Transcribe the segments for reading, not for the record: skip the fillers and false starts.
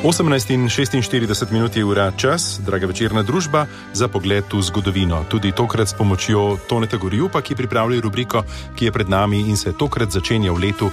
18:46 je ura čas, draga večerna družba, za pogled v zgodovino. Tudi tokrat s pomočjo Toneta Gorjupa, ki pripravlja rubriko, ki je pred nami in se tokrat začenja v letu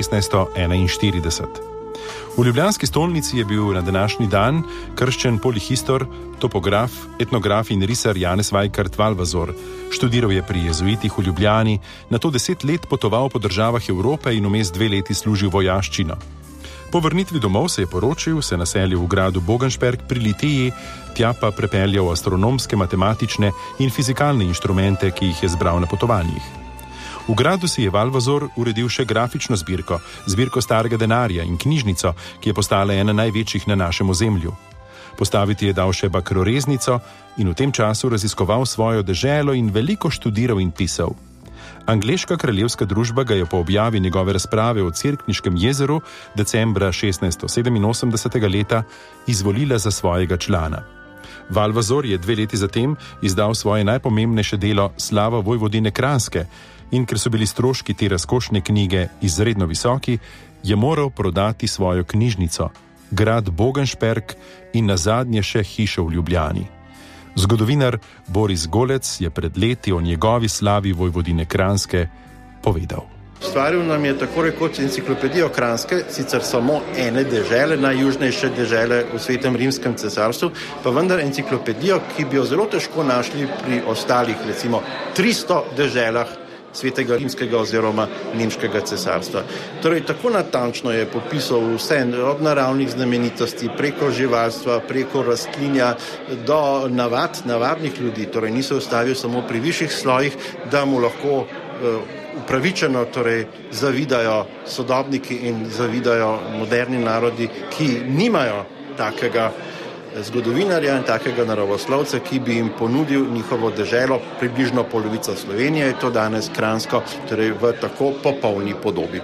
1641. V ljubljanski stolnici je bil na današnji dan krščen polihistor, topograf, etnograf in risar Janez Vajkard Valvazor. Študiral je pri jezuitih v Ljubljani, nato 10 let potoval po državah Evrope in vmes 2 leti služil vojaščino. Po vrnitvi domov se je poročil, se naselil v gradu Bogenšperk pri Litiji, tja pa prepeljal astronomske, matematične in fizikalne inštrumente, ki jih je zbral na potovanjih. V gradu si je Valvazor uredil še grafično zbirko starega denarja in knjižnico, ki je postala ena največjih na našem ozemlju. Postaviti je dal še bakroreznico in v tem času raziskoval svojo deželo in veliko študiral in pisal. Angleška kraljevska družba ga je po objavi njegove razprave o Cerkniškem jezeru decembra 1687. leta izvolila za svojega člana. Valvazor je 2 leti zatem izdal svoje najpomembnejše delo Slava vojvodine Kranjske in ker so bili stroški te razkošne knjige izredno visoki, je moral prodati svojo knjižnico, grad Bogenšperk in nazadnje še hišo v Ljubljani. Zgodovinar Boris Golec je pred leti o njegovi slavi vojvodine Kranjske povedal. Ustvaril nam je tako rekoč enciklopedijo Kranjske, sicer samo ene dežele, najjužnejše dežele v Svetem rimskem cesarstvu, pa vendar enciklopedijo, ki bi jo zelo težko našli pri ostalih, recimo 300 deželah Svetega rimskega oziroma nemškega cesarstva. Torej, tako natančno je popisal vse od naravnih znamenitosti, preko živalstva, preko rastlinja do navadnih ljudi, torej niso ustavil samo pri višjih slojih, da mu lahko upravičeno zavidajo sodobniki in zavidajo moderni narodi, ki nimajo takega zgodovinarja in takega naravoslovca, ki bi jim ponudil njihovo deželo, približno polovica Slovenije je to danes Kranjsko, torej v tako popolni podobi.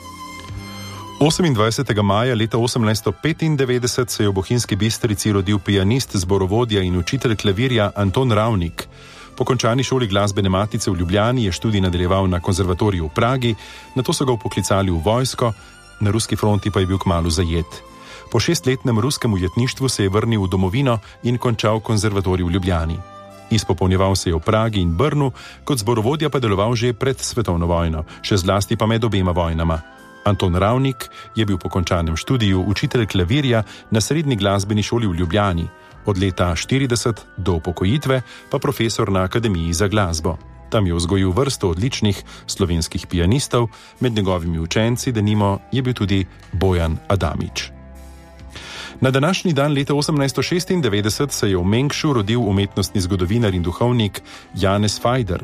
28. maja leta 1895 se je v Bohinjski Bistrici rodil pianist, zborovodja in učitelj klavirja Anton Ravnik. Po končani šoli glasbene matice v Ljubljani je študij nadaljeval na konzervatoriju v Pragi, nato so ga vpoklicali v vojsko, na ruski fronti pa je bil kmalu zajet. Po 6-letnem ruskem ujetništvu se je vrnil v domovino in končal konzervatorij v Ljubljani. Izpopolnjeval se je v Pragi in Brnu, kot zborovodja pa deloval že pred svetovno vojno, še zlasti pa med obema vojnama. Anton Ravnik je bil po končanem študiju učitelj klavirja na srednji glasbeni šoli v Ljubljani, od leta 40 do upokojitve pa profesor na Akademiji za glasbo. Tam je vzgojil vrsto odličnih slovenskih pianistov, med njegovimi učenci denimo je bil tudi Bojan Adamič. Na današnji dan leta 1896 se je v Mengšu rodil umetnostni zgodovinar in duhovnik Janez Fajder.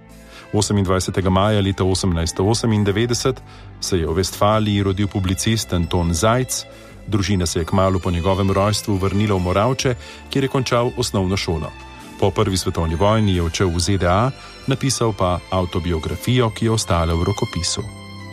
28. maja leta 1898 se je v Vestfaliji rodil publicist Anton Zajc, družina se je kmalu po njegovem rojstvu vrnila v Moravče, kjer je končal osnovno šolo. Po prvi svetovni vojni je odšel v ZDA, napisal pa avtobiografijo, ki je ostala v rokopisu.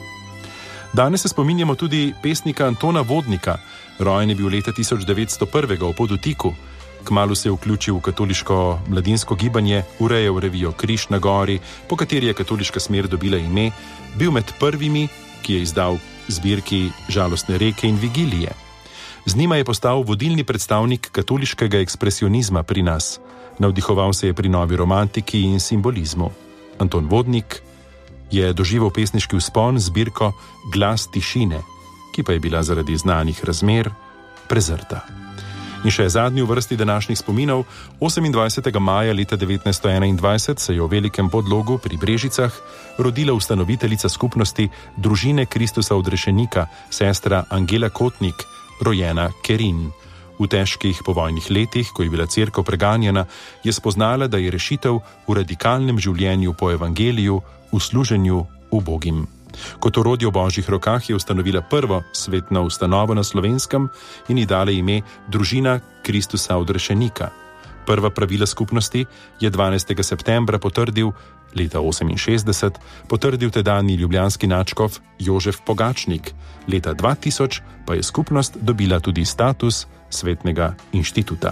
Danes se spominjamo tudi pesnika Antona Vodnika. Rojen je bil leta 1901 v Podutiku. Kmalu se je vključil v katoliško mladinsko gibanje, urejal revijo Križ na gori, po kateri je katoliška smer dobila ime, bil med prvimi, ki je izdal zbirki Žalostne reke in Vigilije. Z njima je postal vodilni predstavnik katoliškega ekspresionizma pri nas. Navdihoval se je pri novi romantiki in simbolizmu. Anton Vodnik je doživel pesniški vzpon z zbirko Glas tišine, ki pa je bila zaradi znanih razmer prezrta. In še zadnji v vrsti današnjih spominov, 28. maja leta 1921 se je v Velikem Podlogu pri Brežicah rodila ustanoviteljica skupnosti Družine Kristusa odrešenika, sestra Angela Kotnik, rojena Kerin. V težkih povojnih letih, ko je bila cerkev preganjena, je spoznala, da je rešitev v radikalnem življenju po evangeliju, v služenju ubogim. Kot orodje v božjih rokah je ustanovila prvo svetno ustanovo na Slovenskem in ji dala ime Družina Kristusa odrešenika. Prva pravila skupnosti je 12. septembra potrdil, leta 1968, potrdil tedajni ljubljanski nadškof Jožef Pogačnik. Leta 2000 pa je skupnost dobila tudi status svetnega inštituta.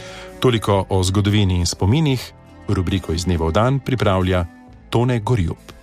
Toliko o zgodovini in spominih, rubriko Iz dneva v dan pripravlja Tone Gorjup.